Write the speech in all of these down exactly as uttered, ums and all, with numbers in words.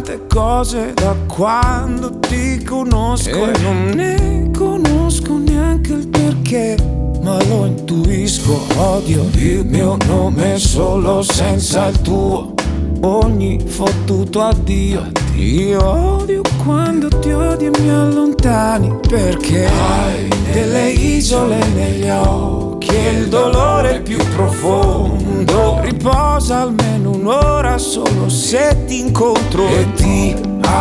tante cose da quando ti conosco e non ne conosco neanche il perché, ma lo intuisco. Odio il mio nome solo senza il tuo, ogni fottuto addio. Io odio quando ti odi e mi allontani, perché hai delle isole negli occhi e il dolore più profondo riposa almeno un'ora solo se ti incontro. E ti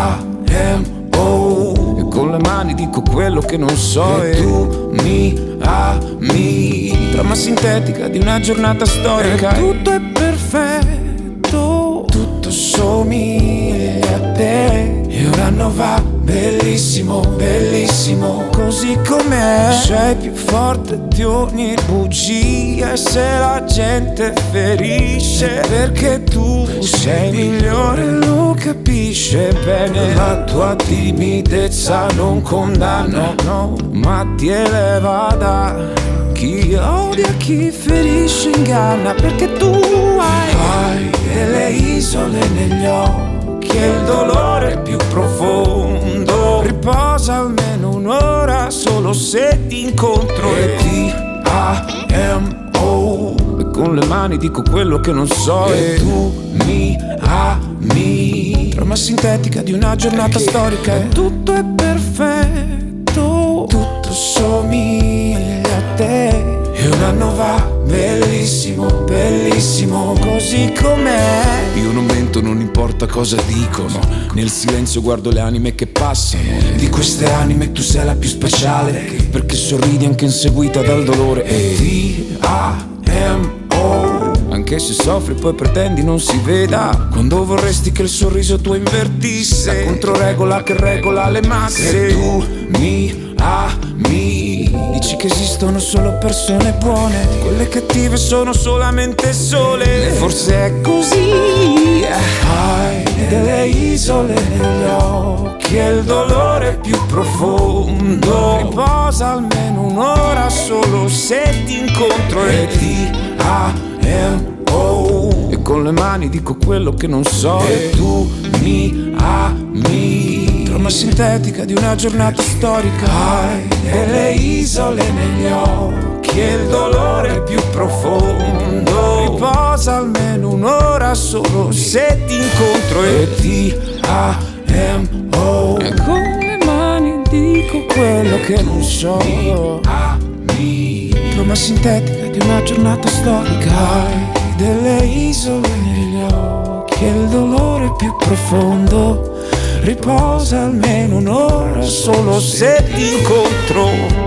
amo, e con le mani dico quello che non so. E, e tu mi ami, trama sintetica di una giornata storica. E tutto è perfetto, tutto somiglia a te, e un anno va bellissimo, bellissimo così com'è. Sei più forte di ogni bugia, e se la gente ferisce perché tu sei migliore, lo capisce bene. La tua timidezza non condanno, no, ma ti eleva da chi odia, chi ferisce, inganna, perché tu hai, hai delle isole negli occhi e il dolore più profondo riposa almeno un'ora solo se ti incontro. E ti amo, e con le mani dico quello che non so. E, e tu mi ami, trama sintetica di una giornata perché storica. E tutto è perfetto, tutto somiglia a te, e un anno va bellissimo, bellissimo così com'è. Io non mento, non importa cosa dicono, nel silenzio guardo le anime che passano. Di queste anime tu sei la più speciale, perché sorridi anche inseguita dal dolore. E ti amo, anche se soffri poi pretendi non si veda, quando vorresti che il sorriso tuo invertisse la controregola che regola le masse. E tu mi ami, dici che esistono solo persone buone, quelle cattive sono solamente sole. E forse è così. Hai delle isole negli occhi e il dolore più profondo riposa almeno un'ora solo se ti incontro. E ti amo, e con le mani dico quello che non so. E tu mi ami, trama sintetica di una giornata storica. Hai delle isole negli occhi e il dolore più profondo riposa almeno un'ora solo se ti incontro. E ti amo, e con le mani dico quello che non so. trama sintetica di una giornata storica. Hai delle isole negli occhi e il dolore più profondo riposa almeno un'ora solo se ti incontro.